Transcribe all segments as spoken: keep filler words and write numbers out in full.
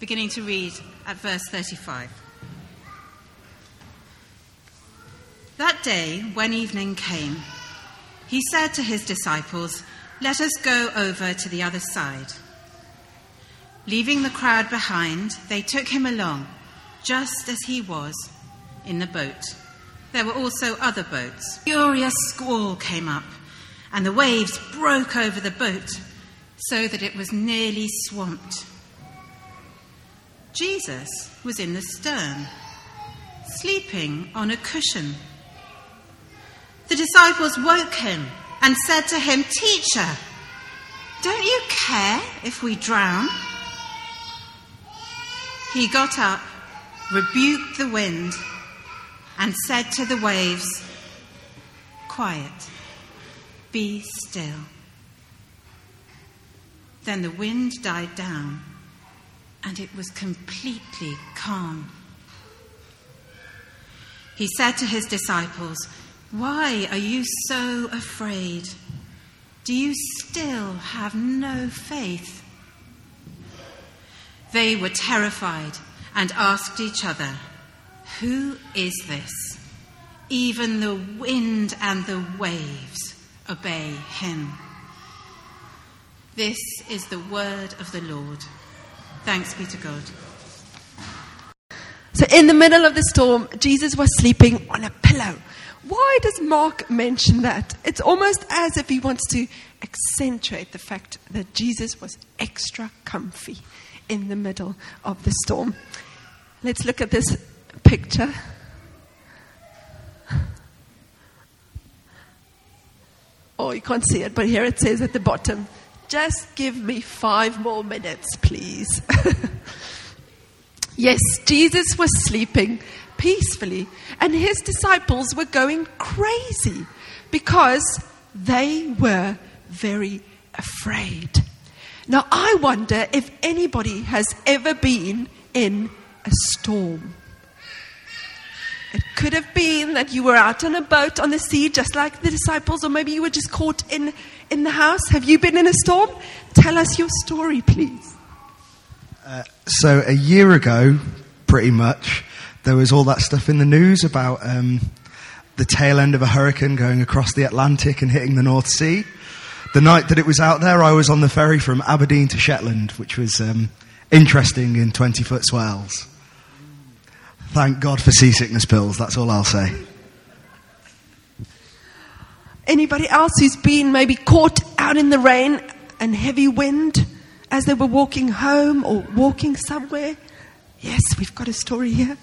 beginning to read at verse thirty-five. That day, when evening came, he said to his disciples, "Let us go over to the other side." Leaving the crowd behind, they took him along, just as he was, in the boat. There were also other boats. A furious squall came up, and the waves broke over the boat, so that it was nearly swamped. Jesus was in the stern, sleeping on a cushion. The disciples woke him and said to him, "Teacher, don't you care if we drown?" He got up, rebuked the wind, and said to the waves, "Quiet, be still." Then the wind died down, and it was completely calm. He said to his disciples, "Why are you so afraid? Do you still have no faith?" They were terrified and asked each other, "Who is this? Even the wind and the waves obey him." This is the word of the Lord. Thanks be to God. So in the middle of the storm, Jesus was sleeping on a pillow. Why does Mark mention that? It's almost as if he wants to accentuate the fact that Jesus was extra comfy in the middle of the storm. Let's look at this picture. Oh, you can't see it, but here it says at the bottom, "Just give me five more minutes, please." Yes, Jesus was sleeping peacefully, and his disciples were going crazy because they were very afraid. Now, I wonder if anybody has ever been in a storm. It could have been that you were out on a boat on the sea, just like the disciples, or maybe you were just caught in, in the house. Have you been in a storm? Tell us your story, please. Uh, so a year ago, pretty much, there was all that stuff in the news about um, the tail end of a hurricane going across the Atlantic and hitting the North Sea. The night that it was out there, I was on the ferry from Aberdeen to Shetland, which was um, interesting in twenty-foot swells. Thank God for seasickness pills, that's all I'll say. Anybody else who's been maybe caught out in the rain and heavy wind as they were walking home or walking somewhere? Yes, we've got a story here.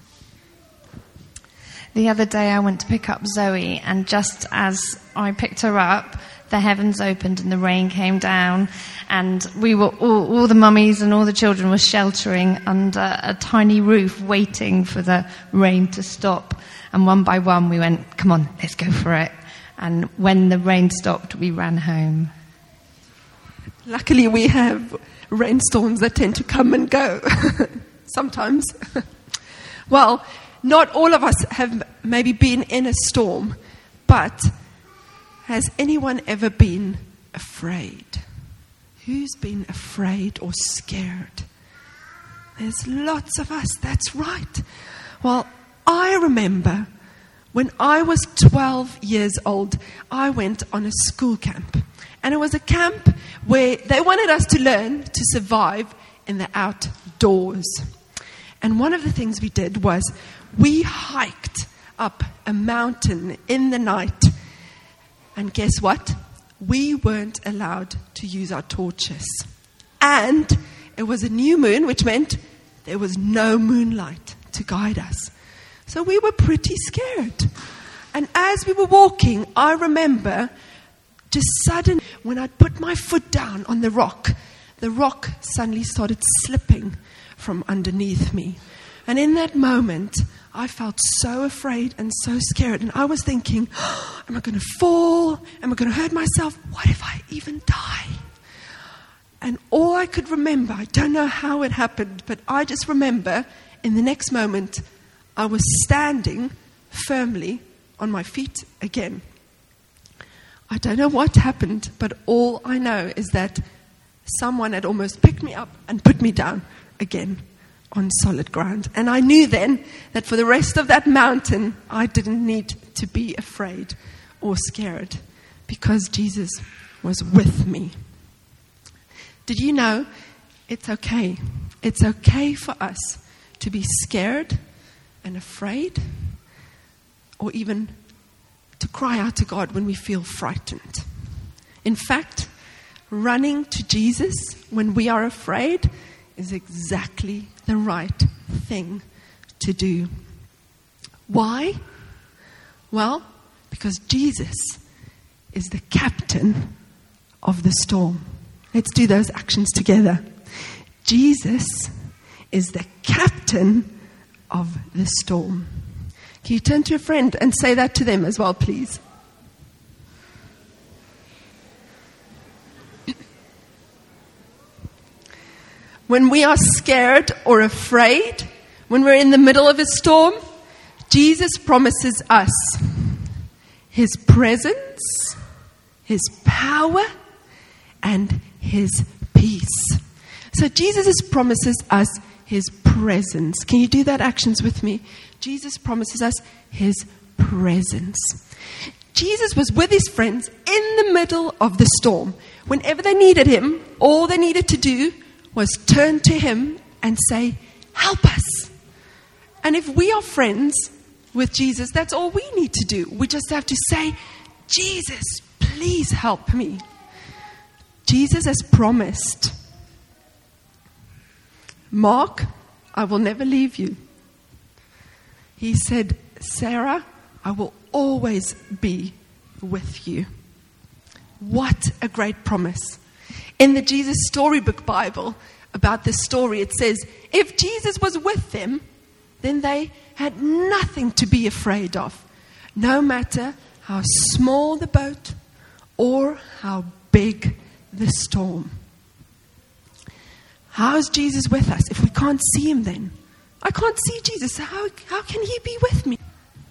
The other day I went to pick up Zoe, and just as I picked her up, the heavens opened and the rain came down, and we were all, all the mummies and all the children were sheltering under a tiny roof waiting for the rain to stop. And one by one we went, "Come on, let's go for it." And when the rain stopped, we ran home. Luckily we have rainstorms that tend to come and go sometimes. Well, not all of us have maybe been in a storm, but has anyone ever been afraid? Who's been afraid or scared? There's lots of us, that's right. Well, I remember when I was twelve years old, I went on a school camp. And it was a camp where they wanted us to learn to survive in the outdoors. And one of the things we did was we hiked up a mountain in the night. And guess what? We weren't allowed to use our torches. And it was a new moon, which meant there was no moonlight to guide us. So we were pretty scared. And as we were walking, I remember just suddenly, when I put my foot down on the rock, the rock suddenly started slipping from underneath me. And in that moment, I felt so afraid and so scared. And I was thinking, oh, am I going to fall? Am I going to hurt myself? What if I even die? And all I could remember, I don't know how it happened, but I just remember in the next moment, I was standing firmly on my feet again. I don't know what happened, but all I know is that someone had almost picked me up and put me down again on solid ground. And I knew then that for the rest of that mountain, I didn't need to be afraid or scared because Jesus was with me. Did you know it's okay? It's okay for us to be scared and afraid, or even to cry out to God when we feel frightened. In fact, running to Jesus when we are afraid is exactly the right thing to do. Why? Well, because Jesus is the captain of the storm. Let's do those actions together. Jesus is the captain of the storm. Can you turn to a friend and say that to them as well, please? When we are scared or afraid, when we're in the middle of a storm, Jesus promises us His presence, His power, and His peace. So Jesus promises us His presence. Can you do that actions with me? Jesus promises us His presence. Jesus was with His friends in the middle of the storm. Whenever they needed Him, all they needed to do was turn to Him and say, help us. And if we are friends with Jesus, that's all we need to do. We just have to say, Jesus, please help me. Jesus has promised, Mark, I will never leave you. He said, Sarah, I will always be with you. What a great promise. In the Jesus Storybook Bible, about this story, it says, if Jesus was with them, then they had nothing to be afraid of, no matter how small the boat or how big the storm. How is Jesus with us if we can't see Him then? I can't see Jesus, so how, how can He be with me?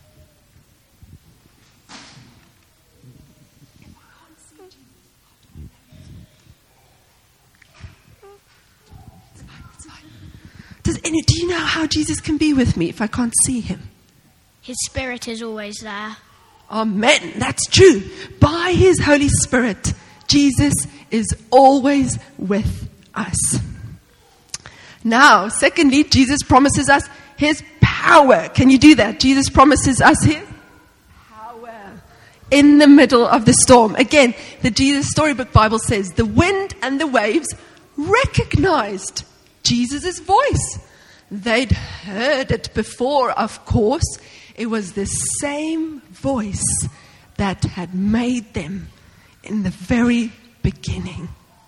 Does any, do you know how Jesus can be with me if I can't see Him? His Spirit is always there. Amen. That's true. By His Holy Spirit, Jesus is always with us. Now, secondly, Jesus promises us His power. Can you do that? Jesus promises us His power in the middle of the storm. Again, the Jesus Storybook Bible says the wind and the waves recognized Jesus' voice. They'd heard it before, of course. It was the same voice that had made them in the very beginning.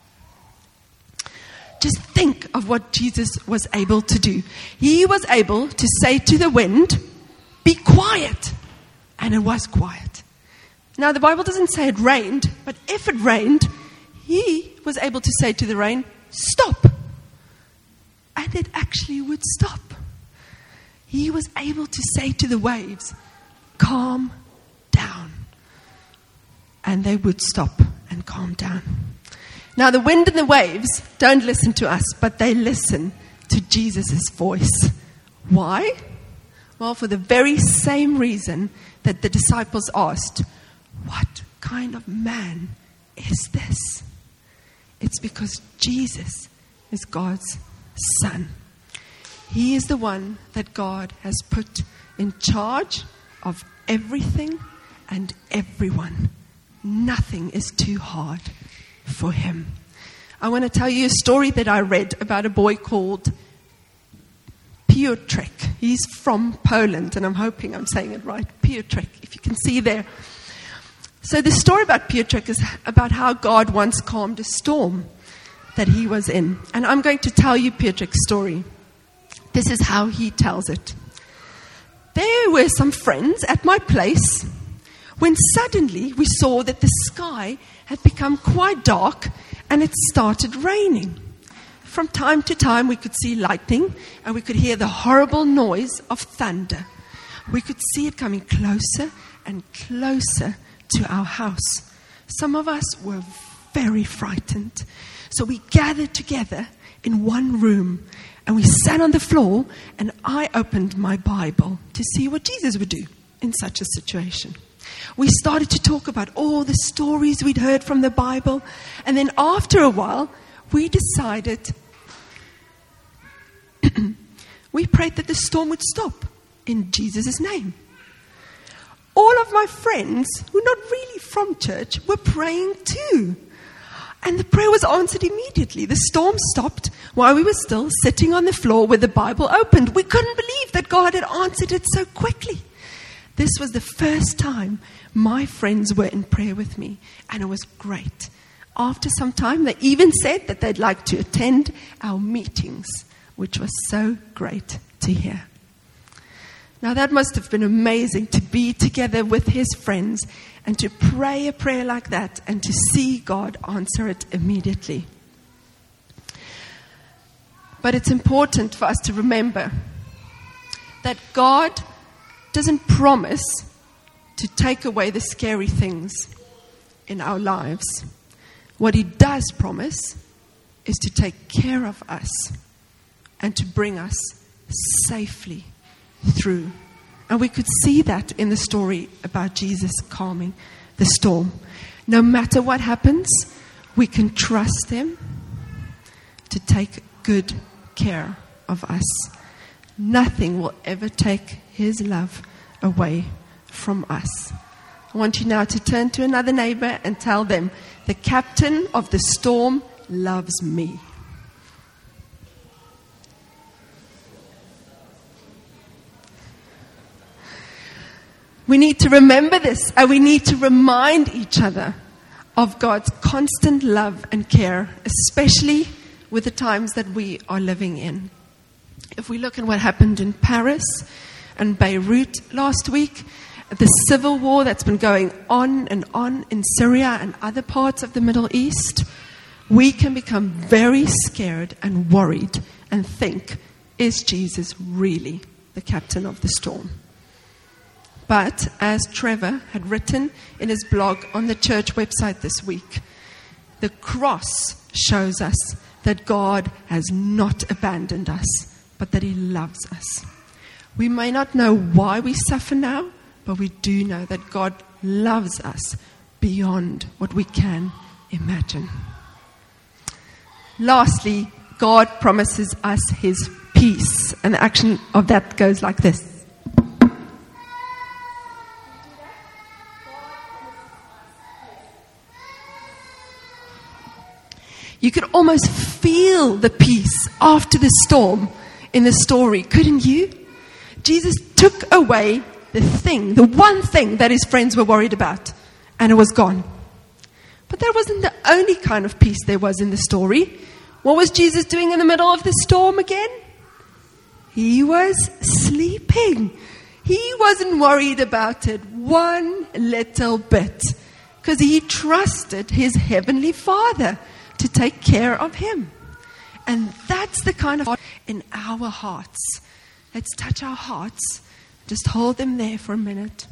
Just think of what Jesus was able to do. He was able to say to the wind, be quiet. And it was quiet. Now, the Bible doesn't say it rained, but if it rained, He was able to say to the rain, stop. And it actually would stop. He was able to say to the waves, calm down. And they would stop and calm down. Now the wind and the waves don't listen to us, but they listen to Jesus' voice. Why? Well, for the very same reason that the disciples asked, what kind of man is this? It's because Jesus is God's Son. He is the one that God has put in charge of everything and everyone. Nothing is too hard for Him. I want to tell you a story that I read about a boy called Piotrek. He's from Poland, and I'm hoping I'm saying it right. Piotrek, if you can see there. So the story about Piotrek is about how God once calmed a storm that he was in. And I'm going to tell you Piotrek's story. This is how he tells it. There were some friends at my place when suddenly we saw that the sky had become quite dark and it started raining. From time to time we could see lightning and we could hear the horrible noise of thunder. We could see it coming closer and closer to our house. Some of us were very frightened. So we gathered together in one room And we sat on the floor, and I opened my Bible to see what Jesus would do in such a situation. We started to talk about all the stories we'd heard from the Bible. And then after a while, we decided, we prayed that the storm would stop in Jesus' name. All of my friends, who are not really from church, were praying too. And the prayer was answered immediately. The storm stopped while we were still sitting on the floor with the Bible opened. We couldn't believe that God had answered it so quickly. This was the first time my friends were in prayer with me, and it was great. After some time, they even said that they'd like to attend our meetings, which was so great to hear. Now, that must have been amazing to be together with his friends and to pray a prayer like that and to see God answer it immediately. But it's important for us to remember that God doesn't promise to take away the scary things in our lives. What he does promise is to take care of us and to bring us safely through. And we could see that in the story about Jesus calming the storm. No matter what happens, we can trust him to take good care of us. Nothing will ever take his love away from us. I want you now to turn to another neighbor and tell them, the captain of the storm loves me. We need to remember this, and we need to remind each other of God's constant love and care, especially with the times that we are living in. If we look at what happened in Paris and Beirut last week, the civil war that's been going on and on in Syria and other parts of the Middle East, we can become very scared and worried and think, is Jesus really the captain of the storm? But as Trevor had written in his blog on the church website this week, the cross shows us that God has not abandoned us, but that he loves us. We may not know why we suffer now, but we do know that God loves us beyond what we can imagine. Lastly, God promises us his peace, and the action of that goes like this. You could almost feel the peace after the storm in the story, couldn't you? Jesus took away the thing, the one thing that his friends were worried about, and it was gone. But that wasn't the only kind of peace there was in the story. What was Jesus doing in the middle of the storm again? He was sleeping. He wasn't worried about it one little bit, because he trusted his heavenly Father to take care of him. And that's the kind of in our hearts. Let's touch our hearts. Just hold them there for a minute.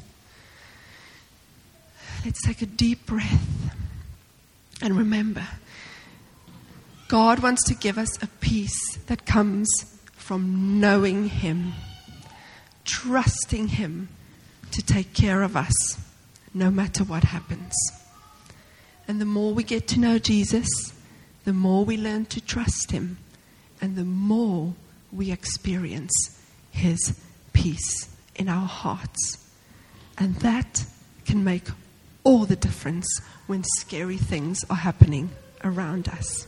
Let's take a deep breath. And remember, God wants to give us a peace that comes from knowing him, trusting him to take care of us, no matter what happens. And the more we get to know Jesus, the more we learn to trust him, and the more we experience his peace in our hearts. And that can make all the difference when scary things are happening around us.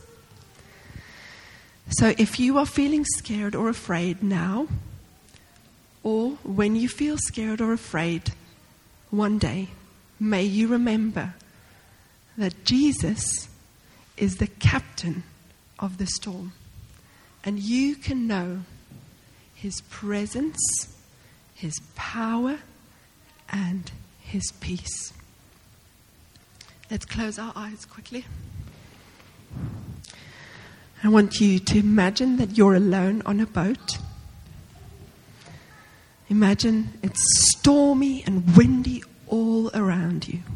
So if you are feeling scared or afraid now, or when you feel scared or afraid one day, may you remember that Jesus is the captain of the storm. And you can know his presence, his power, and his peace. Let's close our eyes quickly. I want you to imagine that you're alone on a boat. Imagine it's stormy and windy all around you.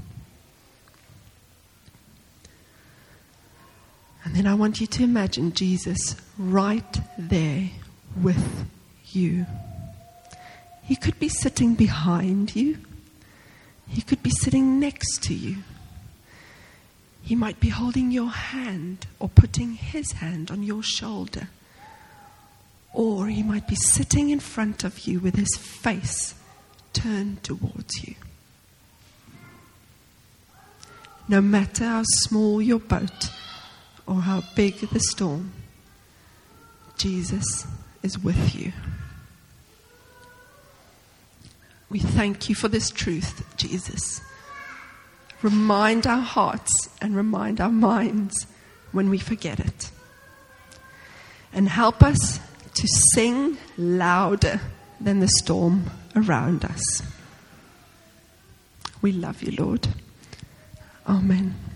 And then I want you to imagine Jesus right there with you. He could be sitting behind you. He could be sitting next to you. He might be holding your hand or putting his hand on your shoulder. Or he might be sitting in front of you with his face turned towards you. No matter how small your boat or how big the storm, Jesus is with you. We thank you for this truth, Jesus. Remind our hearts and remind our minds when we forget it. And help us to sing louder than the storm around us. We love you, Lord. Amen.